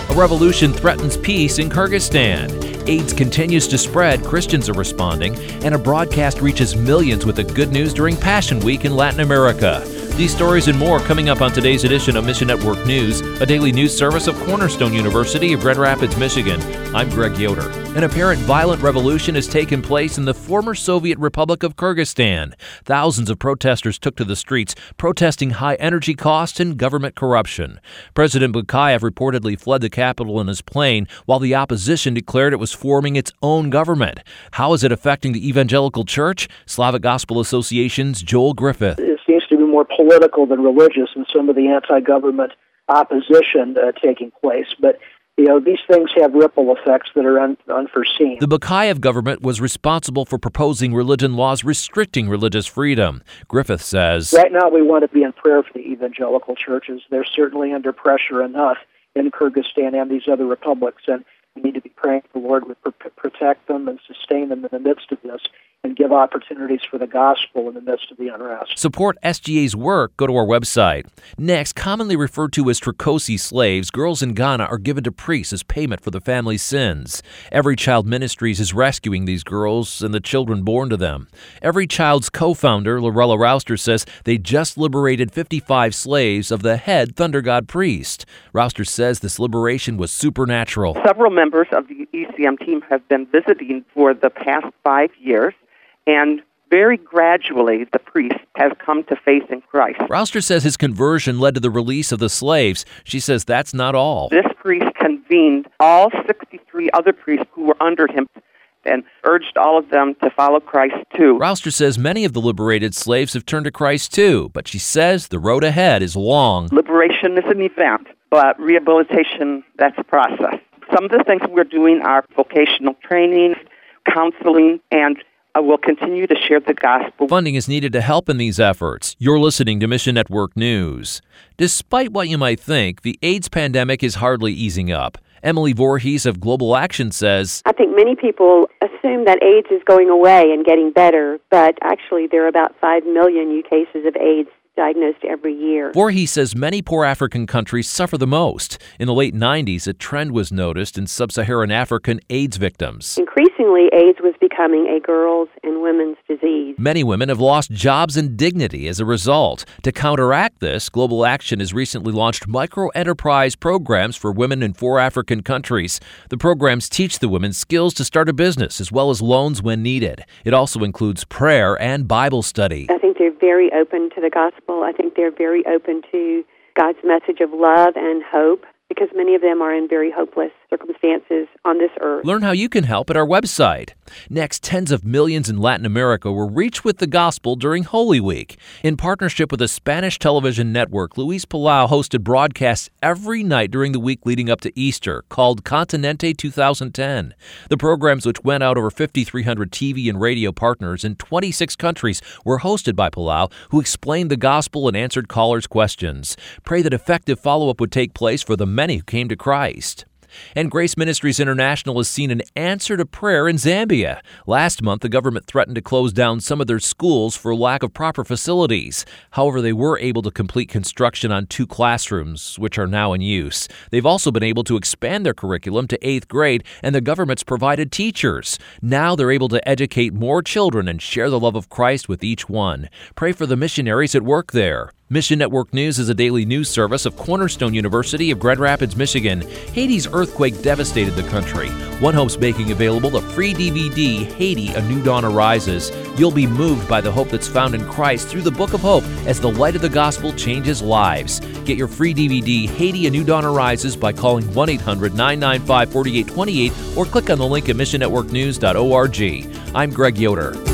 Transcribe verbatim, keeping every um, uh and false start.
A revolution threatens peace in Kyrgyzstan. AIDS continues to spread, Christians are responding, and a broadcast reaches millions with the good news during Passion Week in Latin America. These stories and more coming up on today's edition of Mission Network News, a daily news service of Cornerstone University of Grand Rapids, Michigan. I'm Greg Yoder. An apparent violent revolution has taken place in the former Soviet Republic of Kyrgyzstan. Thousands of protesters took to the streets, protesting high energy costs and government corruption. President Bukayev reportedly fled the capital in his plane, while the opposition declared it was forming its own government. How is it affecting the evangelical church? Slavic Gospel Association's Joel Griffith. It seems to be more political than religious in some of the anti-government opposition uh, taking place. But, you know, these things have ripple effects that are un- unforeseen. The Bukayev government was responsible for proposing religion laws restricting religious freedom. Griffith says, right now we want to be in prayer for the evangelical churches. They're certainly under pressure enough in Kyrgyzstan and these other republics, and we need to be praying the Lord would pr- protect them and sustain them in the midst of this, and give opportunities for the gospel in the midst of the unrest. Support S G A's work. Go to our website. Next, commonly referred to as Trikosi slaves, girls in Ghana are given to priests as payment for the family's sins. Every Child Ministries is rescuing these girls and the children born to them. Every Child's co-founder, Lorella Rouster, says they just liberated fifty-five slaves of the head Thunder God priest. Rouster says this liberation was supernatural. Several members of the E C M team have been visiting for the past five years. And very gradually, the priest has come to faith in Christ. Rouster says his conversion led to the release of the slaves. She says that's not all. This priest convened all sixty-three other priests who were under him and urged all of them to follow Christ too. Rouster says many of the liberated slaves have turned to Christ too, but she says the road ahead is long. Liberation is an event, but rehabilitation, that's a process. Some of the things we're doing are vocational training, counseling, and I will continue to share the gospel. Funding is needed to help in these efforts. You're listening to Mission Network News. Despite what you might think, the AIDS pandemic is hardly easing up. Emily Voorhees of Global Action says, I think many people assume that AIDS is going away and getting better, but actually there are about five million new cases of AIDS diagnosed every year. Voorhees says many poor African countries suffer the most. In the late nineties, a trend was noticed in sub-Saharan African AIDS victims. Increasingly, AIDS was becoming a girls' and women's disease. Many women have lost jobs and dignity as a result. To counteract this, Global Action has recently launched micro-enterprise programs for women in four African countries. The programs teach the women skills to start a business as well as loans when needed. It also includes prayer and Bible study. I think they're very open to the gospel. I think they're very open to God's message of love and hope, because many of them are in very hopeless circumstances on this earth. Learn how you can help at our website. Next, tens of millions in Latin America were reached with the gospel during Holy Week. In partnership with a Spanish television network, Luis Palau hosted broadcasts every night during the week leading up to Easter, called Continente two thousand ten. The programs, which went out over fifty-three hundred T V and radio partners in twenty-six countries, were hosted by Palau, who explained the gospel and answered callers' questions. Pray that effective follow-up would take place for the many who came to Christ. And Grace Ministries International has seen an answer to prayer in Zambia. Last month, the government threatened to close down some of their schools for lack of proper facilities. However, they were able to complete construction on two classrooms, which are now in use. They've also been able to expand their curriculum to eighth grade, and the government's provided teachers. Now they're able to educate more children and share the love of Christ with each one. Pray for the missionaries at work there. Mission Network News is a daily news service of Cornerstone University of Grand Rapids, Michigan. Haiti's earthquake devastated the country. One Hope's making available the free D V D, Haiti, A New Dawn Arises. You'll be moved by the hope that's found in Christ through the Book of Hope as the light of the gospel changes lives. Get your free D V D, Haiti, A New Dawn Arises by calling one eight hundred nine nine five four eight two eight or click on the link at mission network news dot org. I'm Greg Yoder.